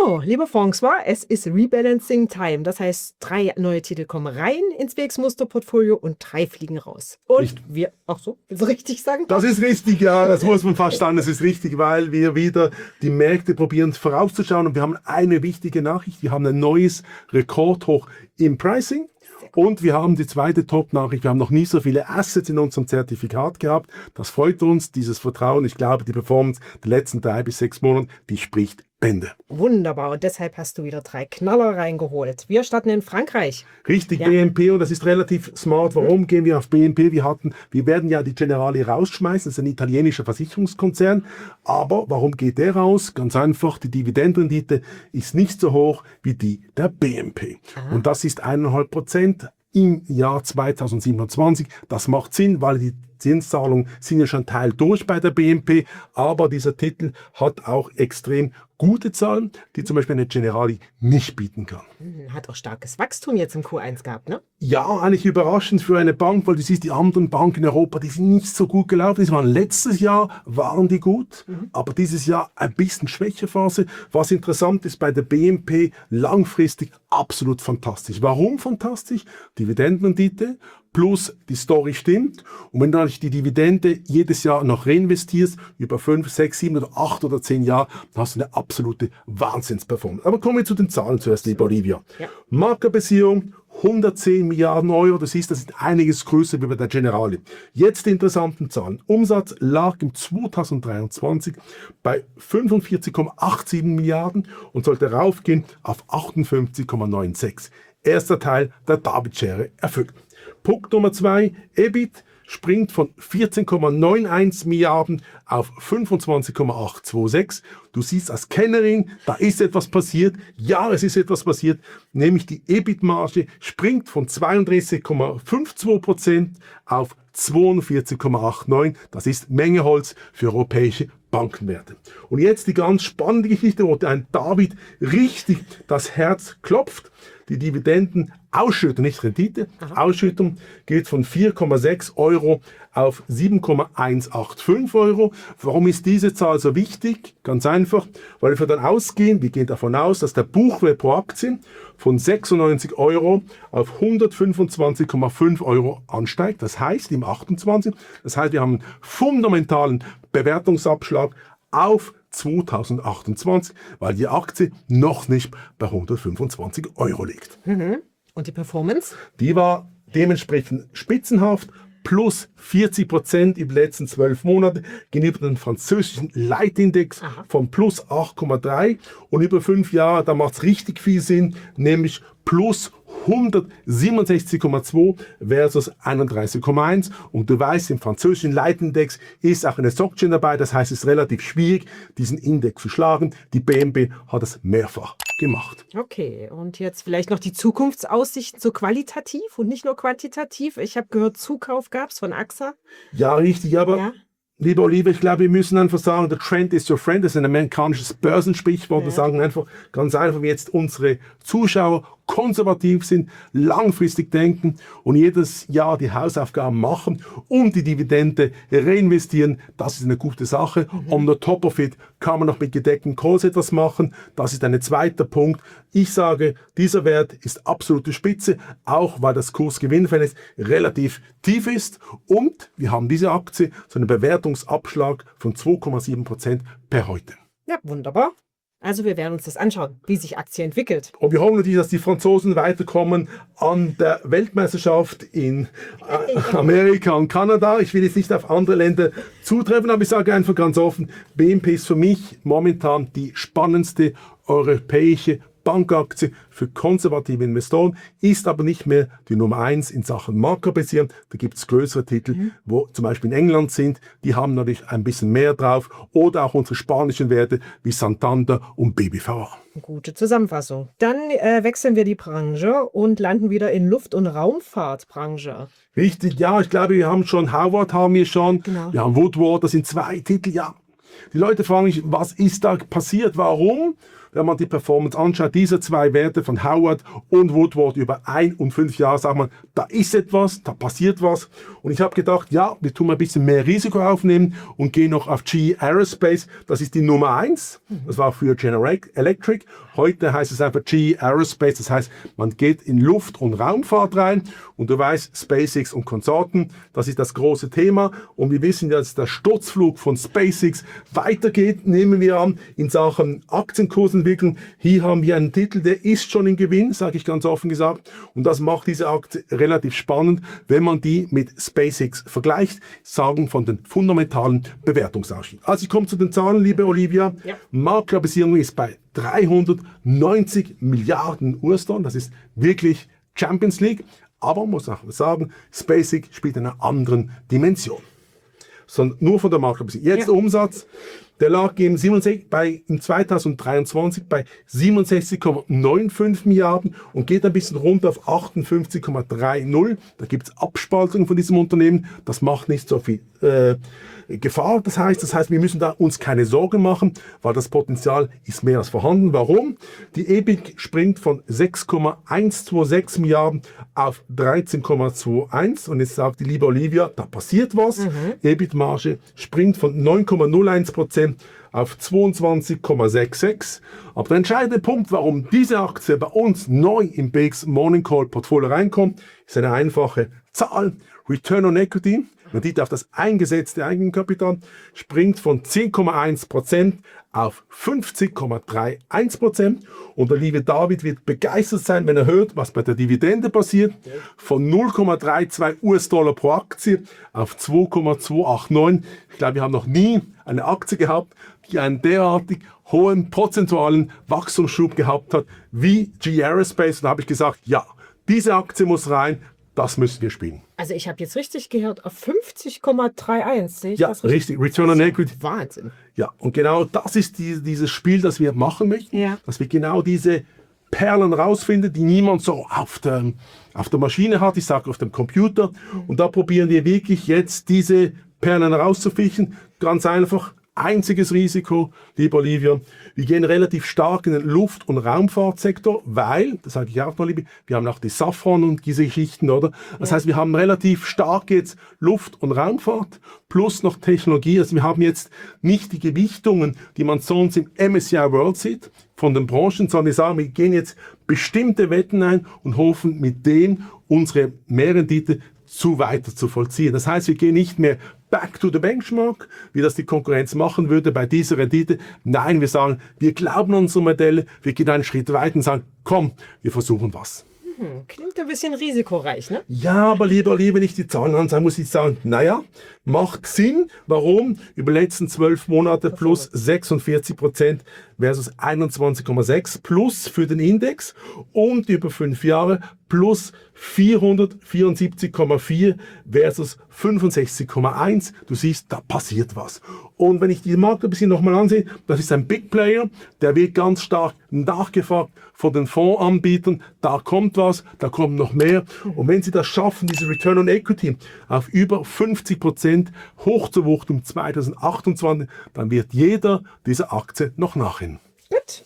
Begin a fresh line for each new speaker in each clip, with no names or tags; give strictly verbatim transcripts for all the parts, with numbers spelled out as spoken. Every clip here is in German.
So, liebe François, es ist Rebalancing Time. Das heißt, drei neue Titel kommen rein ins B X-Muster-Portfolio und drei fliegen raus. Und
Richtig.
wir, ach so, willst du richtig sagen?
Das ist richtig, ja, das muss man fast sagen, das ist richtig, weil wir wieder die Märkte probieren vorauszuschauen und wir haben eine wichtige Nachricht, wir haben ein neues Rekordhoch im Pricing. Und wir haben die zweite Top-Nachricht, wir haben noch nie so viele Assets in unserem Zertifikat gehabt. Das freut uns, dieses Vertrauen. Ich glaube, die Performance der letzten drei bis sechs Monate, die spricht Bände.
Wunderbar, und deshalb hast du wieder drei Knaller reingeholt. Wir starten in Frankreich.
Richtig,
Ja.
B N P, und das ist relativ smart. Warum mhm. gehen wir auf B N P? Wir hatten, wir werden ja die Generali rausschmeißen, das ist ein italienischer Versicherungskonzern. Aber warum geht der raus? Ganz einfach, die Dividendenrendite ist nicht so hoch wie die der B N P. Aha. Und das ist eineinhalb Prozent im Jahr zweitausendsiebenundzwanzig. Das macht Sinn, weil die Zinszahlungen sind ja schon Teil durch bei der B N P, aber dieser Titel hat auch extrem gute Zahlen, die zum Beispiel eine Generali nicht bieten kann.
Hat auch starkes Wachstum jetzt im Q eins gehabt, ne?
Ja, eigentlich überraschend für eine Bank, weil du siehst, die anderen Banken in Europa, die sind nicht so gut gelaufen. Die waren letztes Jahr, waren die gut, mhm. aber dieses Jahr ein bisschen Schwächephase. Was interessant ist bei der B N P, langfristig absolut fantastisch. Warum fantastisch? Dividendenrendite plus die Story stimmt. Und wenn du natürlich die Dividende jedes Jahr noch reinvestierst, über fünf, sechs, sieben oder acht oder zehn Jahre, dann hast du eine absolute Wahnsinnsperformance. Aber kommen wir zu den Zahlen zuerst, liebe Olivia. Ja. Marktkapitalisierung hundertzehn Milliarden Euro, das ist, das ist einiges größer wie bei der Generali. Jetzt die interessanten Zahlen. Umsatz lag im zweitausenddreiundzwanzig bei fünfundvierzig Komma siebenundachtzig Milliarden und sollte raufgehen auf achtundfünfzig Komma sechsundneunzig. Erster Teil der David-Schere erfüllt. Punkt Nummer zwei, EBIT springt von vierzehn Komma einundneunzig Milliarden auf fünfundzwanzig Komma achthundertsechsundzwanzig. Du siehst als Kennerin, da ist etwas passiert. Ja, es ist etwas passiert, nämlich die EBIT-Marge springt von zweiunddreißig Komma zweiundfünfzig Prozent auf zweiundvierzig Komma neunundachtzig. Das ist Menge Holz für europäische Bankenwerte. Und jetzt die ganz spannende Geschichte, wo ein David richtig das Herz klopft. Die Dividendenausschüttung, nicht Rendite, Aha. Ausschüttung geht von vier Komma sechs Euro auf sieben Komma hundertfünfundachtzig Euro. Warum ist diese Zahl so wichtig? Ganz einfach, weil wir dann ausgehen, wir gehen davon aus, dass der Buchwert pro Aktie von sechsundneunzig Euro auf hundertfünfundzwanzig Komma fünf Euro ansteigt. Das heißt im achtundzwanzig, das heißt wir haben einen fundamentalen Bewertungsabschlag auf zweitausendachtundzwanzig, weil die Aktie noch nicht bei hundertfünfundzwanzig Euro liegt.
Mhm. Und die Performance?
Die war dementsprechend spitzenhaft, plus vierzig Prozent über die letzten zwölf Monate gegenüber dem französischen Leitindex Aha. von plus acht Komma drei und über fünf Jahre, da macht es richtig viel Sinn, nämlich plus hundertsiebenundsechzig Komma zwei versus einunddreißig Komma eins. Und du weißt, im französischen Leitindex ist auch eine SocGen dabei. Das heißt, es ist relativ schwierig, diesen Index zu schlagen. Die B N P hat es mehrfach gemacht.
Okay, und jetzt vielleicht noch die Zukunftsaussichten so qualitativ und nicht nur quantitativ. Ich habe gehört, Zukauf gab es von A X A.
Ja, richtig, aber... Ja. Liebe Olive, ich glaube, wir müssen einfach sagen, der Trend is your friend. Das ist ein amerikanisches Börsensprichwort. Wir ja. sagen einfach ganz einfach, wie jetzt unsere Zuschauer konservativ sind, langfristig denken und jedes Jahr die Hausaufgaben machen und die Dividende reinvestieren. Das ist eine gute Sache. Mhm. On the top of it kann man noch mit gedeckten Calls etwas machen. Das ist ein zweiter Punkt. Ich sage, dieser Wert ist absolute Spitze, auch weil das Kursgewinnverhältnis relativ tief ist und wir haben diese Aktie so einen Bewertungsabschlag von zwei Komma sieben Prozent per heute.
Ja, wunderbar. Also wir werden uns das anschauen, wie sich Aktie entwickelt.
Und wir hoffen natürlich, dass die Franzosen weiterkommen an der Weltmeisterschaft in äh, Amerika und Kanada. Ich will jetzt nicht auf andere Länder zutreffen, aber ich sage einfach ganz offen, B N P ist für mich momentan die spannendste europäische Bankaktie für konservative Investoren, ist aber nicht mehr die Nummer eins in Sachen Marktkapitalisierung. Da gibt es größere Titel, mhm. wo zum Beispiel in England sind, die haben natürlich ein bisschen mehr drauf. Oder auch unsere spanischen Werte wie Santander und B B V A.
Gute Zusammenfassung. Dann äh, wechseln wir die Branche und landen wieder in Luft- und Raumfahrtbranche.
Richtig, ja, ich glaube, wir haben schon Howard, haben wir schon, genau. Wir haben Woodward, das sind zwei Titel, ja. Die Leute fragen sich, was ist da passiert, warum? wenn man die Performance anschaut, diese zwei Werte von Howard und Woodward über ein und fünf Jahre, sagt man, da ist etwas, da passiert was. Und ich habe gedacht, ja, wir tun mal ein bisschen mehr Risiko aufnehmen und gehen noch auf G E Aerospace. Das ist die Nummer eins. Das war früher General Electric. Heute heißt es einfach G E Aerospace. Das heißt, man geht in Luft- und Raumfahrt rein. Und du weißt, SpaceX und Konsorten, das ist das große Thema. Und wir wissen, dass der Sturzflug von SpaceX weitergeht, nehmen wir an, in Sachen Aktienkursentwicklung. Hier haben wir einen Titel, der ist schon im Gewinn, sage ich ganz offen gesagt. Und das macht diese Aktie relativ spannend, wenn man die mit SpaceX vergleicht, sagen von den fundamentalen Bewertungsausschnitt. Also ich komme zu den Zahlen, liebe Olivia.
Ja.
Marktkapitalisierung ist bei dreihundertneunzig Milliarden U S-Dollar. Das ist wirklich Champions League. Aber man muss auch sagen, SpaceX spielt in einer anderen Dimension. Sondern nur von der Marktkapitalisierung. Jetzt
Ja.
der Umsatz, der lag im, siebenundsechzig, bei, im zweitausenddreiundzwanzig bei siebenundsechzig Komma fünfundneunzig Milliarden und geht ein bisschen runter auf achtundfünfzig Komma dreißig. Da gibt es Abspaltungen von diesem Unternehmen. Das macht nicht so viel äh, Gefahr. Das heißt, das heißt, wir müssen da uns keine Sorgen machen, weil das Potenzial ist mehr als vorhanden. Warum? Die E B I T springt von sechs Komma hundertsechsundzwanzig Milliarden auf dreizehn Komma einundzwanzig. Und jetzt sagt die liebe Olivia, da passiert was. Mhm. E B I T-Marge springt von neun Komma null eins Prozent auf zweiundzwanzig Komma sechsundsechzig. Aber der entscheidende Punkt, warum diese Aktie bei uns neu im B X Morning Call Portfolio reinkommt, ist eine einfache Zahl. Return on Equity, man sieht auf das eingesetzte Eigenkapital, springt von zehn Komma eins Prozent auf fünfzig Komma einunddreißig Prozent. Und der liebe David wird begeistert sein, wenn er hört, was bei der Dividende passiert. Von null Komma zweiunddreißig U S-Dollar pro Aktie auf zwei Komma zweihundertneunundachtzig. Ich glaube, wir haben noch nie eine Aktie gehabt, die einen derartig hohen prozentualen Wachstumsschub gehabt hat wie G E Aerospace. Und da habe ich gesagt, ja, diese Aktie muss rein, das müssen wir spielen.
Also ich habe jetzt richtig gehört, auf fünfzig Komma einunddreißig sehe ich
Ja,
das richtig?
richtig. Return on Equity.
Wahnsinn.
Ja, und genau das ist die, dieses Spiel, das wir machen möchten.
Ja.
Dass wir genau diese Perlen rausfinden, die niemand so auf der, auf der Maschine hat, ich sage auf dem Computer. Und da probieren wir wirklich jetzt diese Perlen rauszufischen. Ganz einfach. Einziges Risiko, liebe Olivia, wir gehen relativ stark in den Luft- und Raumfahrtsektor, weil, das sage ich auch noch, liebe, wir haben auch die Safran und diese Geschichten, oder? Das
Ja.
heißt, wir haben relativ stark jetzt Luft- und Raumfahrt plus noch Technologie. Also wir haben jetzt nicht die Gewichtungen, die man sonst im M S C I World sieht, von den Branchen, sondern wir sagen, wir gehen jetzt bestimmte Wetten ein und hoffen mit dem unsere Mehrrendite zu weiter zu vollziehen. Das heißt, wir gehen nicht mehr back to the benchmark, wie das die Konkurrenz machen würde bei dieser Rendite. Nein, wir sagen, wir glauben an unsere Modelle, wir gehen einen Schritt weiter und sagen, komm, wir versuchen was.
Hm, klingt ein bisschen risikoreich, ne?
Ja, aber lieber, lieber nicht die Zahlen ansehen, muss ich sagen, naja, macht Sinn. Warum? Über die letzten zwölf Monate plus sechsundvierzig Prozent versus einundzwanzig Komma sechs plus für den Index und über fünf Jahre plus vierhundertvierundsiebzig Komma vier versus fünfundsechzig Komma eins. Du siehst, da passiert was. Und wenn ich die Markt ein bisschen nochmal ansehe, das ist ein Big Player, der wird ganz stark nachgefragt von den Fondsanbietern. Da kommt was, da kommt noch mehr. Und wenn sie das schaffen, diese Return on Equity auf über fünfzig Prozent hochzuwuchten im zweitausendachtundzwanzig, dann wird jeder dieser Aktie noch nachhin.
Gut.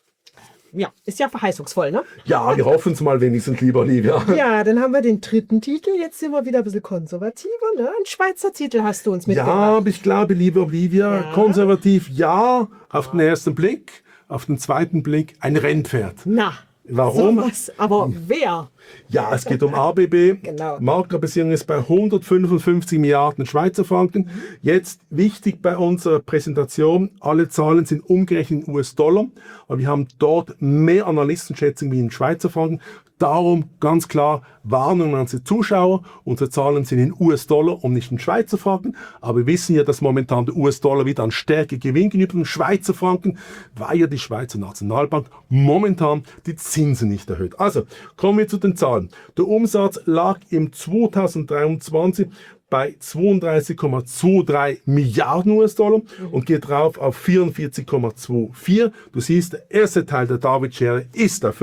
Ja, ist ja verheißungsvoll, ne?
Ja, wir hoffen es mal wenigstens, lieber Olivia.
Ja, dann haben wir den dritten Titel. Jetzt sind wir wieder ein bisschen konservativer, ne? Ein Schweizer Titel hast du uns
Ja,
mitgebracht.
aber ich glaube, liebe Olivia,
Ja.
konservativ ja, auf den ersten Blick, auf den zweiten Blick ein Rennpferd.
Na,
Warum?
sowas. Aber wer?
Ja, es geht um A B B.
Genau.
Marktkapitalisierung ist bei hundertfünfundfünfzig Milliarden Schweizer Franken. Jetzt wichtig bei unserer Präsentation, alle Zahlen sind umgerechnet in U S-Dollar, aber wir haben dort mehr Analystenschätzungen wie in Schweizer Franken. Darum ganz klar Warnung an unsere Zuschauer. Unsere Zahlen sind in U S-Dollar und nicht in Schweizer Franken. Aber wir wissen ja, dass momentan der U S-Dollar wieder an Stärke gewinnt gegenüber dem Schweizer Franken, weil ja die Schweizer Nationalbank momentan die Zinsen nicht erhöht. Also kommen wir zu den Zahlen. Der Umsatz lag im zweitausenddreiundzwanzig bei zweiunddreißig Komma dreiundzwanzig Milliarden U S-Dollar und geht drauf auf vierundvierzig Komma vierundzwanzig. Du siehst, der erste Teil der David-Schere ist erfüllt.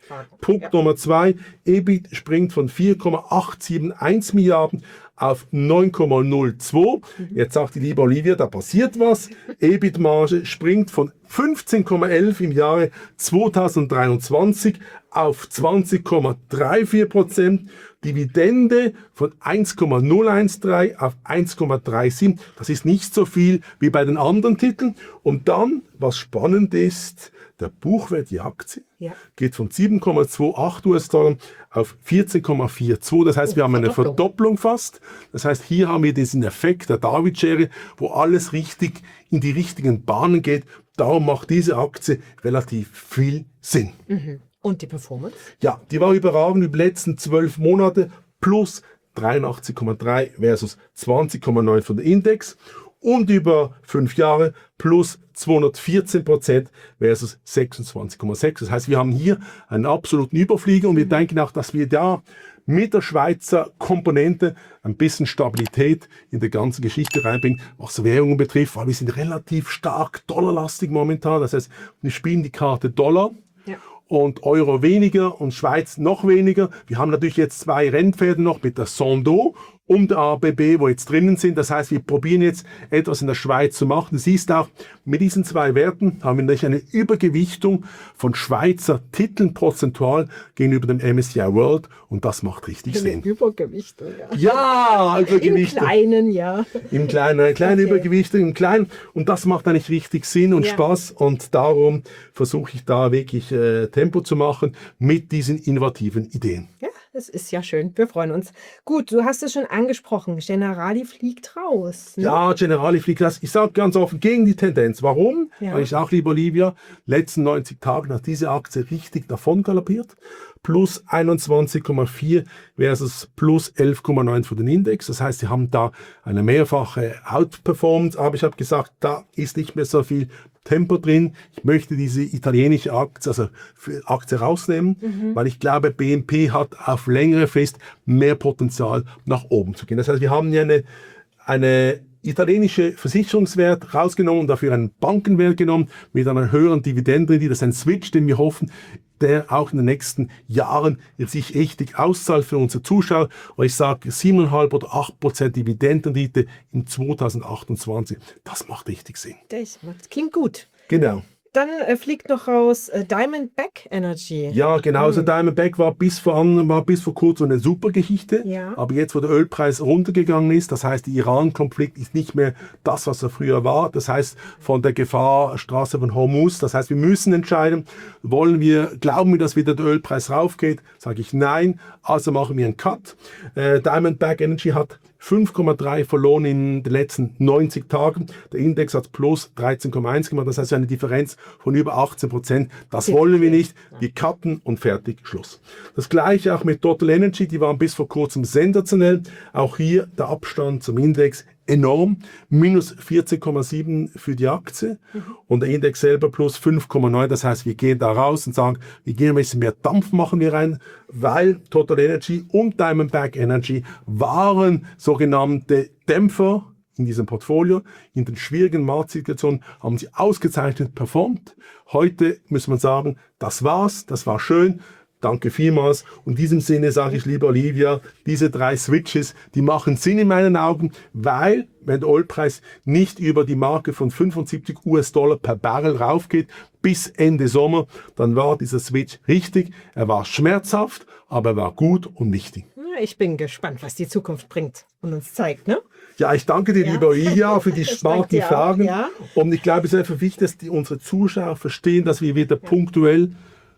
Fragen.
Punkt
Ja.
Nummer zwei, E B I T springt von vier Komma acht sieben eins Milliarden auf neun Komma null zwei. Jetzt sagt die liebe Olivia, da passiert was. E B I T-Marge springt von fünfzehn Komma elf im Jahre zweitausenddreiundzwanzig auf zwanzig Komma vierunddreißig Prozent. Dividende von eins Komma null eins drei auf eins Komma siebenunddreißig. Das ist nicht so viel wie bei den anderen Titeln. Und dann, was spannend ist, der Buchwert, die Aktie,
Ja.
geht von sieben Komma achtundzwanzig US-Dollar auf vierzehn Komma zweiundvierzig. Das heißt, wir haben eine
Verdopplung.
Verdopplung fast. Das heißt, hier haben wir diesen Effekt der David-Schere, wo alles richtig in die richtigen Bahnen geht. Darum macht diese Aktie relativ viel Sinn.
Mhm. Und die Performance?
Ja, die war überragend über die letzten zwölf Monate plus dreiundachtzig Komma drei versus zwanzig Komma neun von der Index und über fünf Jahre plus zweihundertvierzehn Prozent versus sechsundzwanzig Komma sechs. Das heißt, wir haben hier einen absoluten Überflieger und wir denken auch, dass wir da mit der Schweizer Komponente ein bisschen Stabilität in der ganzen Geschichte reinbringen, was Währungen betrifft, weil wir sind relativ stark dollarlastig momentan. Das heißt, wir spielen die Karte Dollar.
Ja.
Und Euro weniger und Schweiz noch weniger. Wir haben natürlich jetzt zwei Rennpferde noch mit der Sando und der A B B, wo jetzt drinnen sind. Das heißt, wir probieren jetzt etwas in der Schweiz zu machen. Du siehst auch, mit diesen zwei Werten haben wir natürlich eine Übergewichtung von Schweizer Titeln prozentual gegenüber dem M S C I World und das macht richtig
Eine
Sinn.
Übergewichtung, ja.
Ja,
Im
Übergewichtung.
Kleinen, ja.
Im Kleinen, eine kleine
Okay.
Übergewichtung im Kleinen. Und das macht eigentlich richtig Sinn und
Ja.
Spaß. Und darum versuche ich da wirklich äh, Tempo zu machen mit diesen innovativen Ideen.
Ja, das ist ja schön. Wir freuen uns. Gut, du hast es schon angesprochen. Generali fliegt raus. Ne?
Ja, Generali fliegt das. Ich sage ganz offen gegen die Tendenz. Warum?
Ja.
Weil ich auch, lieber Olivia, letzten neunzig Tagen hat diese Aktie richtig davon galoppiert. Plus einundzwanzig Komma vier versus plus elf Komma neun für den Index. Das heißt, sie haben da eine mehrfache Outperformance. Aber ich habe gesagt, da ist nicht mehr so viel Tempo drin. Ich möchte diese italienische Aktie, also für Aktie rausnehmen, weil ich glaube, B M P hat auf längere Frist mehr Potenzial nach oben zu gehen. Das heißt, wir haben ja eine, eine italienische Versicherungswert rausgenommen und dafür einen Bankenwert genommen mit einer höheren Dividende. Das ist ein Switch, den wir hoffen, der auch in den nächsten Jahren sich richtig auszahlt für unsere Zuschauer. Und ich sage sieben Komma fünf oder acht Prozent Dividendenrendite im zweitausendachtundzwanzig. Das macht richtig Sinn.
Das macht- klingt gut.
Genau.
Dann äh, fliegt noch raus äh, Diamondback Energy.
Ja, genau. Also Diamondback war bis vor, an, war bis vor kurzem eine super Geschichte.
Ja.
Aber jetzt, wo der Ölpreis runtergegangen ist, das heißt, der Iran-Konflikt ist nicht mehr das, was er früher war. Das heißt, von der Gefahrstraße von Hormuz. Das heißt, wir müssen entscheiden, wollen wir, glauben wir, dass wieder der Ölpreis raufgeht? Sage ich nein. Also machen wir einen Cut. Äh, Diamondback Energy hat fünf Komma drei verloren in den letzten neunzig Tagen. Der Index hat plus dreizehn Komma eins gemacht. Das heißt, eine Differenz von über achtzehn Prozent. Das wollen wir nicht. Wir cutten und fertig, Schluss. Das gleiche auch mit Total Energy. Die waren bis vor kurzem sensationell. Auch hier der Abstand zum Index enorm. Minus vierzehn Komma sieben für die Aktie. Und der Index selber plus fünf Komma neun. Das heißt, wir gehen da raus und sagen, wir gehen ein bisschen mehr Dampf machen wir rein, weil Total Energy und Diamondback Energy waren sogenannte Dämpfer in diesem Portfolio. In den schwierigen Marktsituationen haben sie ausgezeichnet performt. Heute muss man sagen, das war's, das war schön. Danke vielmals. Und in diesem Sinne sage ich, liebe Olivia, diese drei Switches, die machen Sinn in meinen Augen, weil, wenn der Ölpreis nicht über die Marke von fünfundsiebzig US-Dollar per Barrel raufgeht, bis Ende Sommer, dann war dieser Switch richtig. Er war schmerzhaft, aber er war gut und wichtig.
Ja, ich bin gespannt, was die Zukunft bringt und uns zeigt, ne?
Ja, ich danke dir,
Ja.
lieber Olivia, für die
Ich danke
smarten
dir auch,
Fragen.
ja.
Und ich glaube, es ist einfach wichtig, dass die, unsere Zuschauer verstehen, dass wir wieder punktuell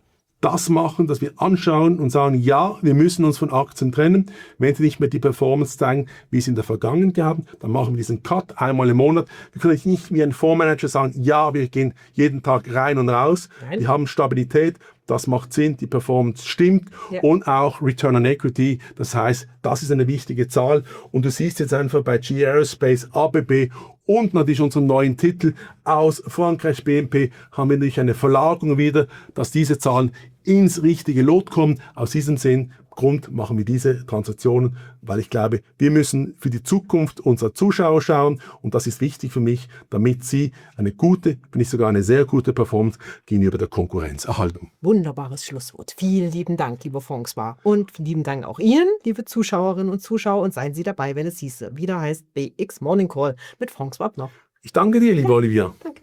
das machen, dass wir anschauen und sagen, ja, wir müssen uns von Aktien trennen. Wenn sie nicht mehr die Performance zeigen, wie sie in der Vergangenheit haben, dann machen wir diesen Cut einmal im Monat. Wir können nicht wie ein Fondsmanager sagen, ja, wir gehen jeden Tag rein und raus.
Nein.
Wir haben Stabilität. Das macht Sinn, die Performance stimmt
Ja.
und auch Return on Equity. Das heißt, das ist eine wichtige Zahl. Und du siehst jetzt einfach bei G E Aerospace, A B B und natürlich unseren neuen Titel aus Frankreich B M P haben wir natürlich eine Verlagerung wieder, dass diese Zahlen ins richtige Lot kommen. Aus diesem Sinn Grund machen wir diese Transaktionen, weil ich glaube, wir müssen für die Zukunft unserer Zuschauer schauen und das ist wichtig für mich, damit sie eine gute, wenn nicht sogar eine sehr gute Performance gegenüber der Konkurrenz erhalten.
Wunderbares Schlusswort. Vielen lieben Dank, lieber François. Und lieben Dank auch Ihnen, liebe Zuschauerinnen und Zuschauer. Und seien Sie dabei, wenn es hieße, wieder heißt B X Morning Call mit François Abner.
Ich danke dir, liebe Olivia.
Danke.